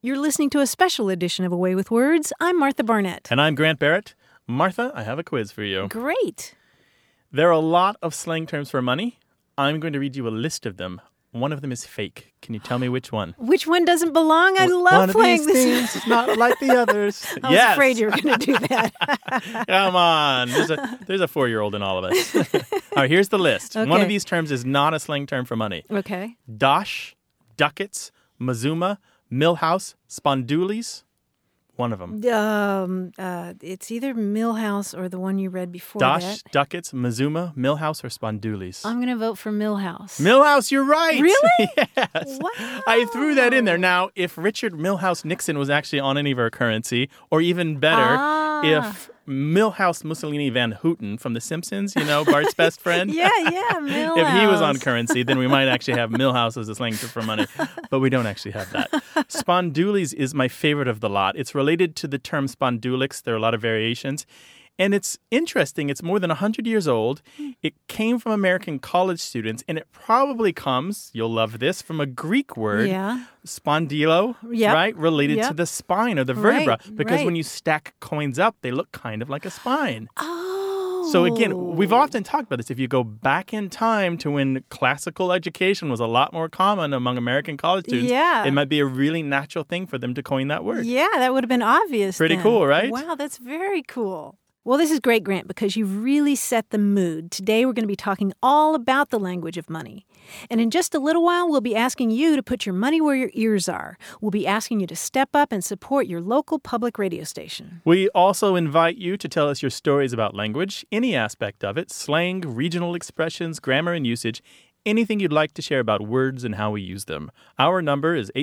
You're listening to a special edition of Away with Words. I'm Martha Barnett. And I'm Grant Barrett. Martha, I have a quiz for you. Great. There are a lot of slang terms for money. I'm going to read you a list of them. One of them is fake. Can you tell me which one? Which one doesn't belong? I love playing this. One of these things is not like the others. I was afraid you were going to do that. Come on. There's a 4-year-old in all of us. All right, here's the list. Okay. One of these terms is not a slang term for money. Okay. Dosh, ducats, mazuma, millhouse, spondoolies. One of them. It's either Millhouse or the one you read before Dosh, that. ducats, mazuma, millhouse, or spondoolies. I'm going to vote for Millhouse. Millhouse, you're right. Really? Yes. Wow. I threw that in there. Now, if Richard Millhouse Nixon was actually on any of our currency, or even better, if Millhouse Mussolini Van Houten from The Simpsons, you know, Bart's best friend. Yeah, Millhouse. If he was on currency, then we might actually have Millhouse as a slang term for money. But we don't actually have that. Spondoolies is my favorite of the lot. It's related to the term spondulix. There are a lot of variations. And it's interesting. It's more than 100 years old. It came from American college students, and it probably comes, you'll love this, from a Greek word, spondilo, right? Related to the spine or the vertebra. Because when you stack coins up, they look kind of like a spine. Oh. So again, we've often talked about this. If you go back in time to when classical education was a lot more common among American college students, it might be a really natural thing for them to coin that word. Yeah, that would have been obvious. Pretty cool, right? Wow, that's very cool. Well, this is great, Grant, because you've really set the mood. Today, we're going to be talking all about the language of money. And in just a little while, we'll be asking you to put your money where your ears are. We'll be asking you to step up and support your local public radio station. We also invite you to tell us your stories about language, any aspect of it, slang, regional expressions, grammar and usage, anything you'd like to share about words and how we use them. Our number is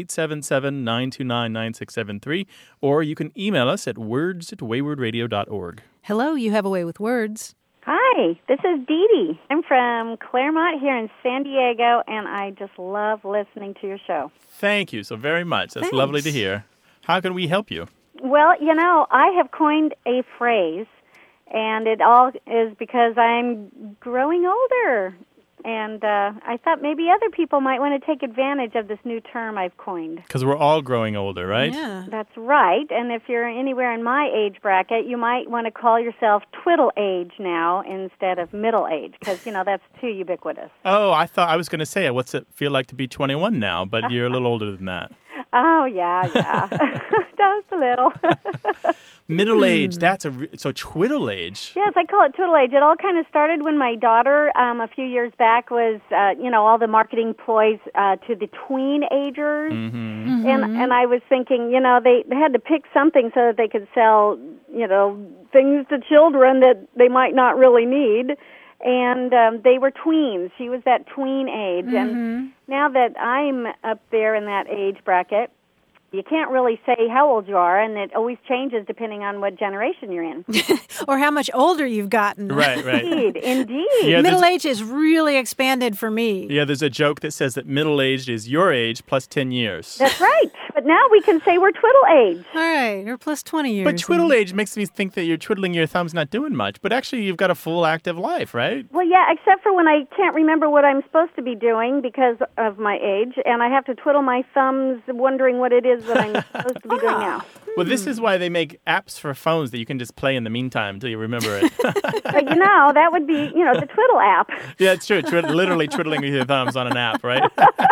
877-929-9673, or you can email us at words@waywardradio.org. Hello, you have a way with words. Hi, this is Dee Dee. I'm from Claremont here in San Diego, and I just love listening to your show. Thank you so very much. That's lovely to hear. How can we help you? Well, you know, I have coined a phrase, and it all is because I'm growing older. And I thought maybe other people might want to take advantage of this new term I've coined. Because we're all growing older, right? Yeah. That's right. And if you're anywhere in my age bracket, you might want to call yourself twiddle age now instead of middle age, because, you know, that's too ubiquitous. Oh, I thought I was going to say, what's it feel like to be 21 now? But you're a little older than that. Oh, yeah. Just a little. Middle age, so twiddle age. Yes, I call it twiddle age. It all kind of started when my daughter, a few years back, was, all the marketing ploys to the tween-agers. Mm-hmm. And I was thinking, they had to pick something so that they could sell, things to children that they might not really need. And they were tweens. She was that tween age. Mm-hmm. And now that I'm up there in that age bracket, you can't really say how old you are, and it always changes depending on what generation you're in. Or how much older you've gotten. Right. Indeed. Yeah, middle age is really expanded for me. Yeah, there's a joke that says that middle-aged is your age plus 10 years. That's right. But now we can say we're twiddle age. All right, or plus 20 years. But twiddle age makes me think that you're twiddling your thumbs not doing much. But actually, you've got a full active life, right? Well, yeah, except for when I can't remember what I'm supposed to be doing because of my age, and I have to twiddle my thumbs wondering what it is that I'm supposed to be doing now. Well, this is why they make apps for phones that you can just play in the meantime until you remember it. But, that would be, the Twiddle app. Yeah, it's true. Literally twiddling with your thumbs on an app, right?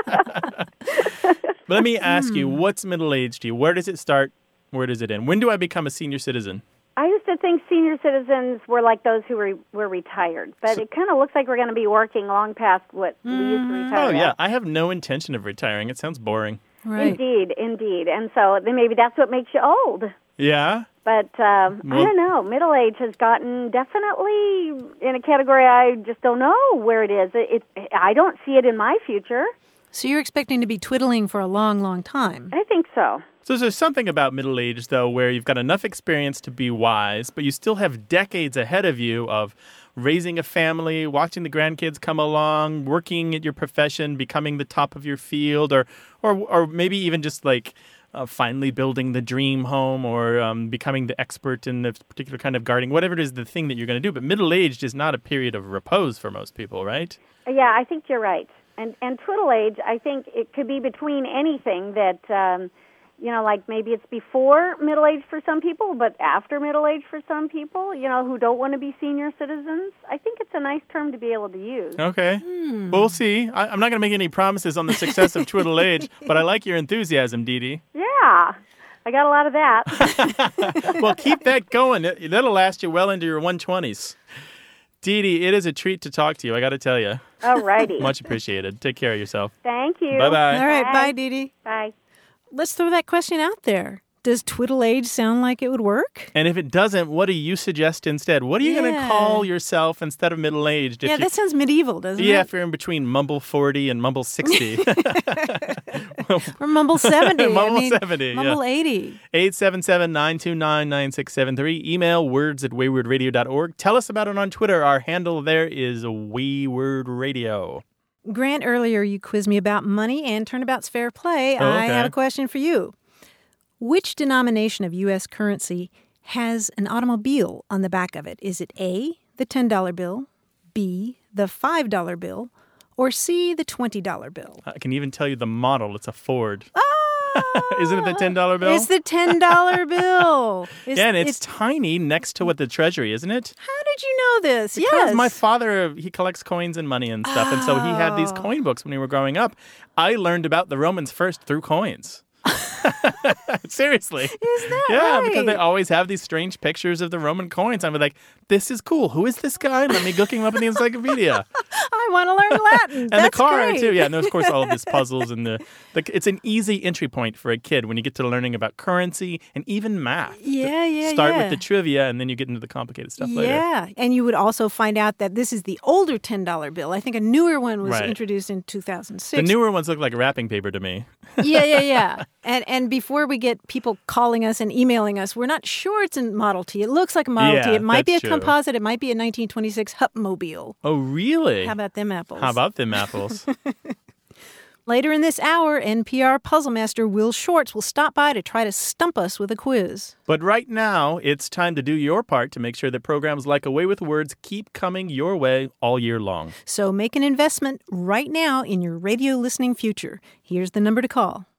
But let me ask you, what's middle age to you? Where does it start? Where does it end? When do I become a senior citizen? I used to think senior citizens were like those who were retired, but it kind of looks like we're going to be working long past what we used to retire. Oh, yeah. at. I have no intention of retiring. It sounds boring. Right. Indeed. And so then maybe that's what makes you old. Yeah? But I don't know. Middle age has gotten definitely in a category I just don't know where it is. I don't see it in my future. So you're expecting to be twiddling for a long, long time. I think so. So there's something about middle age, though, where you've got enough experience to be wise, but you still have decades ahead of you of raising a family, watching the grandkids come along, working at your profession, becoming the top of your field, or maybe even just like finally building the dream home or becoming the expert in a particular kind of gardening, whatever it is, the thing that you're going to do. But middle-aged is not a period of repose for most people, right? Yeah, I think you're right. And twiddle age, I think it could be between anything that like maybe it's before middle age for some people, but after middle age for some people, who don't want to be senior citizens. I think it's a nice term to be able to use. Okay. We'll see. I'm not going to make any promises on the success of twiddle age, but I like your enthusiasm, Dee Dee. Yeah. I got a lot of that. Well, keep that going. That'll last you well into your 120s. Dee Dee, it is a treat to talk to you, I got to tell you. All righty. Much appreciated. Take care of yourself. Thank you. Bye-bye. All right, Bye. bye, Dee Dee. Bye. Let's throw that question out there. Does twiddle age sound like it would work? And if it doesn't, what do you suggest instead? What are you going to call yourself instead of middle-aged? Yeah, that sounds medieval, doesn't it? Yeah, if you're in between mumble 40 and mumble 60. Or mumble 70. Mumble 70, Mumble 80. 877-929-9673. Email words@waywordradio.org. Tell us about it on Twitter. Our handle there is Wayword Radio. Grant, earlier you quizzed me about money and Turnabout's Fair Play. Oh, okay. I have a question for you. Which denomination of U.S. currency has an automobile on the back of it? Is it A, the $10 bill, B, the $5 bill, or C, the $20 bill? I can even tell you the model. It's a Ford. Ah, Isn't it the $10 bill? It's the $10 bill. Yeah, and it's tiny next to what the Treasury, isn't it? How did you know this? Because Yes. my father, he collects coins and money and stuff, and so he had these coin books when we were growing up. I learned about the Romans first through coins. Seriously. Is that Yeah, right? because they always have these strange pictures of the Roman coins. I'm like, this is cool. Who is this guy? Let me look him up in the encyclopedia. I want to learn Latin. And That's the car, great. too. Yeah, and of course, all of these puzzles. And it's an easy entry point for a kid when you get to learning about currency and even math. Yeah. Start with the trivia, and then you get into the complicated stuff later. Yeah, and you would also find out that this is the older $10 bill. I think a newer one was Right. introduced in 2006. The newer ones look like wrapping paper to me. Yeah. And before we get people calling us and emailing us, we're not sure it's a Model T. It looks like a Model T. Yeah, It might be a that's true. composite. It might be a 1926 Hupmobile. Oh, really? How about them apples? How about them apples? Later in this hour, NPR puzzle master Will Shortz will stop by to try to stump us with a quiz. But right now, it's time to do your part to make sure that programs like Away with Words keep coming your way all year long. So make an investment right now in your radio listening future. Here's the number to call.